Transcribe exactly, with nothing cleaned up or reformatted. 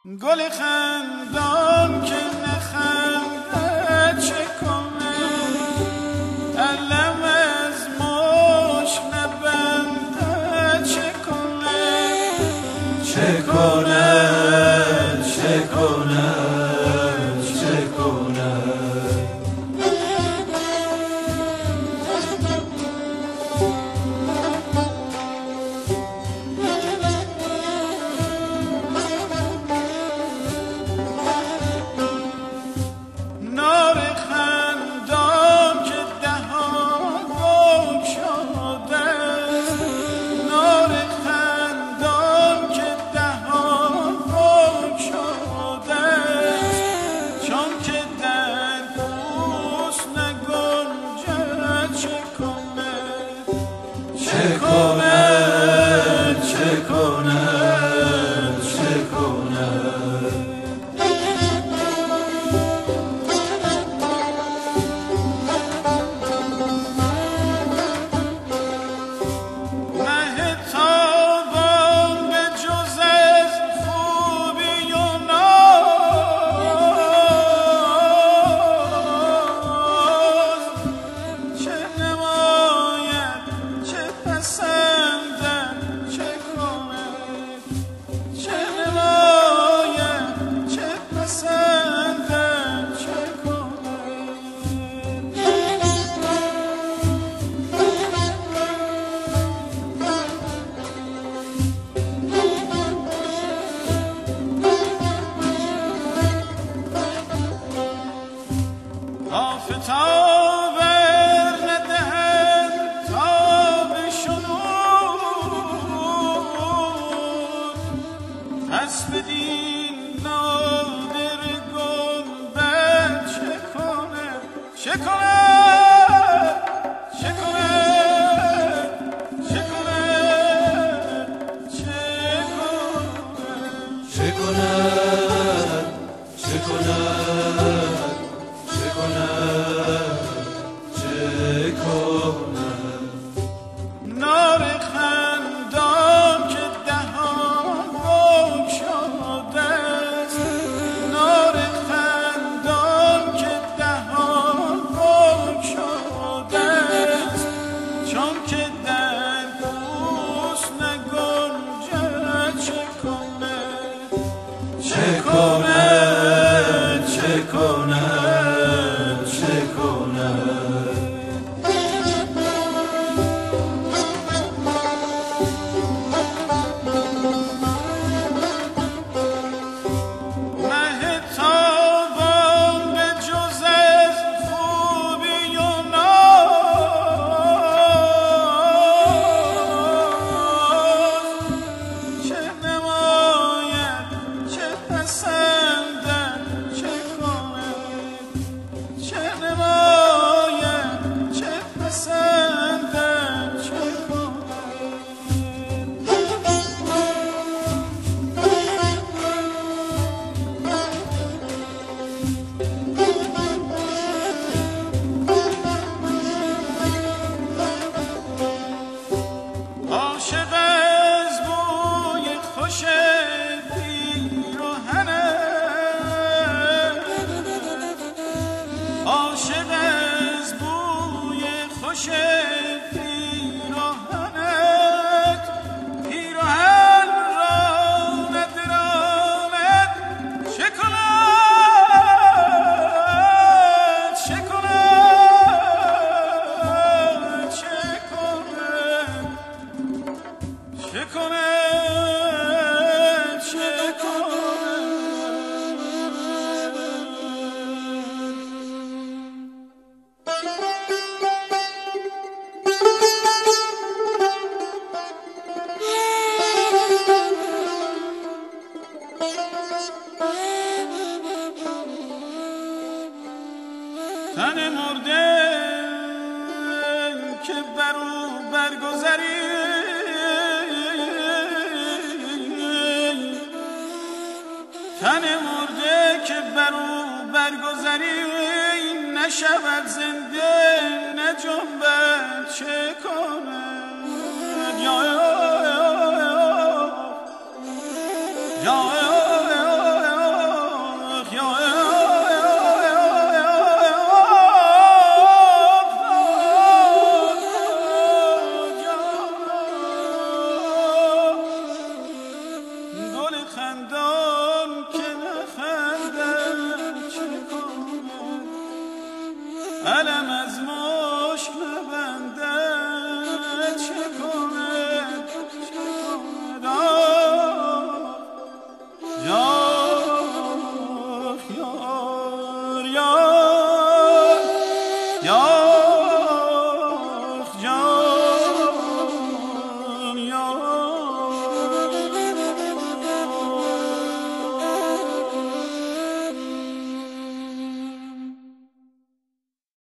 گل خندان که نخنده چه کنه، علم از مش نبنده چه کنه، چه کنه چه کنه چه کنه. چه کنه چه کنه چه کنه. مه تابان به جز از خوبی و ناز چه نماید چه پسندم چه کنه، چه نماید چه پسندم چه کنه. آفتاب ندهد تاب شنود، پس بدین نادر گنبد چه کنه، چه کنه چه کنه چه کنه چه کنه چه کنه چه کنه چه کنه چه کنه. نار خندان که دهان بگشاده است، نار خندان که دهان بگشاده است، چون که در پوست نگنجد چه کنه، چه کنه چه کنه چه کنه. مه تابان به جز از خوبی و ناز چه نماید چه پسندم چه کنه، چه نماید چه پسندم چه کنه. عاشق از بوی خوش پیراهنت، عاشق از بوی خوش پیراهنت، پیراهن را ندراند چه کند چه کند چه کند چه کنه چه کنه. تن مرده که برو برگذری، تن مرده که برو برگذری، نشود زنده نجنبد چه کنه. یا یا یا یا علم از ما